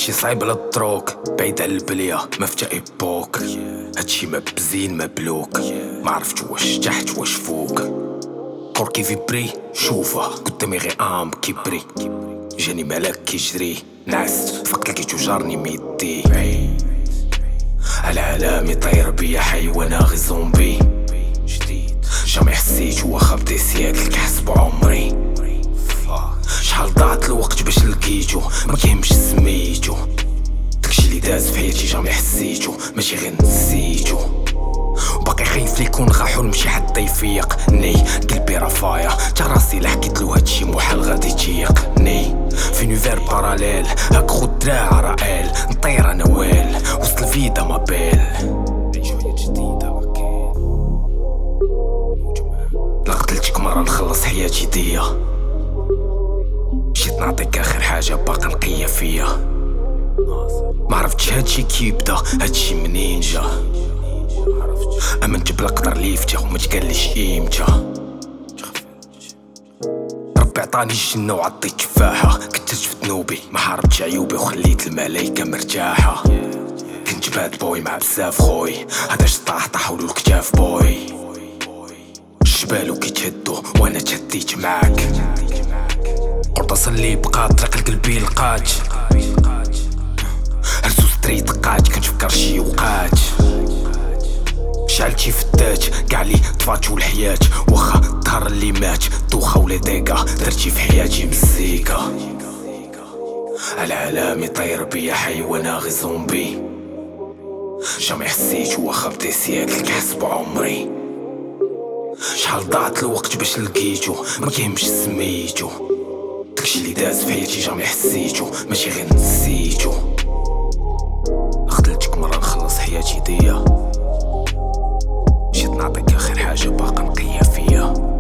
هادشي صعيب على الدروك، بعيد على البلية مفتى ايبوك. هادشي ما بزين ما بلوك، ما عرفت واش تحت واش فوق. كور كيفيبري شوفه قدامي غير ام كيبري، جاني ملاك كيجري نعست فقت لقيتو جارني ميدي. العالم طاير بيا حيوان غي زومبي جديد، جامي حسيت واخا بدي سياكل كحسب عمري. شحال ضاعت الوقت باش لقيتو ما كيهمش سميتو، داكشي اللي داز في حياتي جامي حسيتو ماشي غير نسيتو. باقي خايف ليكون غا حلم شي حد يفيق ني، قلبي رافايا تا راسي لا حكيتلو هادشي محال غادي تيقني. في نيفير باراليل هاك خد دراع رائل نطير انا ويل وسط الفيدا مابيل. نعيشو حياة جديدة لا قتلتك مرة نخلص حياتي ديا، مشيت نعطيك اخر حاجة باقا نقية فيا. ما عرفتش هادشي كيبدا هادشي منين جا، امنت بلا قدر ليفته وما تقاليش قيمته. ربي عطاني الجنة وعطي تفاحة، كتشت ذنوبي ما حاربتش عيوبي وخليت الملايكة مرتاحة. كنت باد بوي مع بزاف خوي، هداش طاح ولو الكتاف بوي. الجبال كيتهدو وانا تهديت معاك، قرطاس اللي بقى طريق لقلبي لقات. هرسو ستريت قات كنتفكر شي وقات، شعلتي في الدات كاع لي طفات والحياة، واخا الدهر اللي مات دوخة ولا ديكا درتي في حياتي مزيكا. العالم يطير بيا حيوان غي زومبي، جامي حسيت واخا بدي سياكل كحسب عمري. شحال ضاعت الوقت باش لقيتو ما كيهمش سميتو، داكشي اللي داز في حياتي جامي حسيتو ماشي غير نسيتو. خدلتك مرة نخلص حياتي ديا، مشيت نعطيك اخر حاجة باقا نقية فيا.